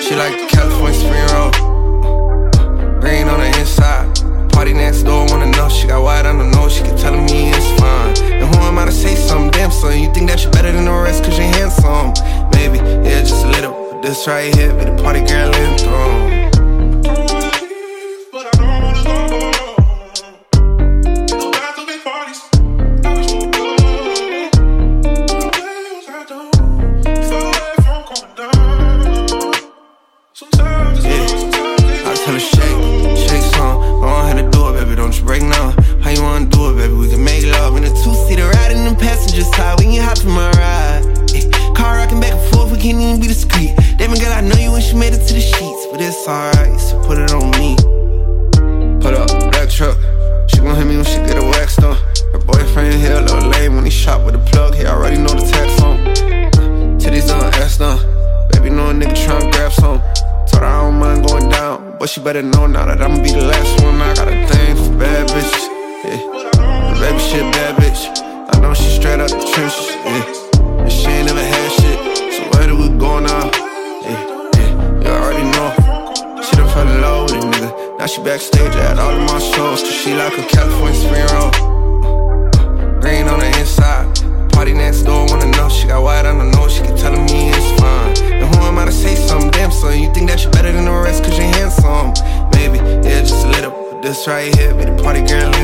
She like the California spring roll. Green on the inside. Party next door, wanna know. She got white on the nose, she keep telling me it's fine. And who am I to say something? Damn son, you think that you better than the rest cause you handsome? Maybe, yeah, just a little. But this right here be the party girl anthem. Alright, so put it on me. Put up that truck. She gon' hit me when she get her wax done. Her boyfriend here a little lame when he shot with a plug. He already know the tax on. Titties on, ass done. Baby know a nigga tryna grab some. Told her I don't mind going down, but she better know now that I'ma be the last one. I got a thing for bad bitches. Yeah, the baby shit bad bitch. I know she straight out the trenches. Yeah, and she ain't never had shit. So where do we go now? Yeah, you already know. Fell in love with a nigga. Now she backstage at all of my shows. Cause she like a California spring roll. Green on the inside. Party next door, wanna know. She got white on the nose, she keep telling me it's fine. And who am I to say something? Damn son, you think that you better than the rest cause you handsome? Maybe, yeah, just a little. But this right here be the party girl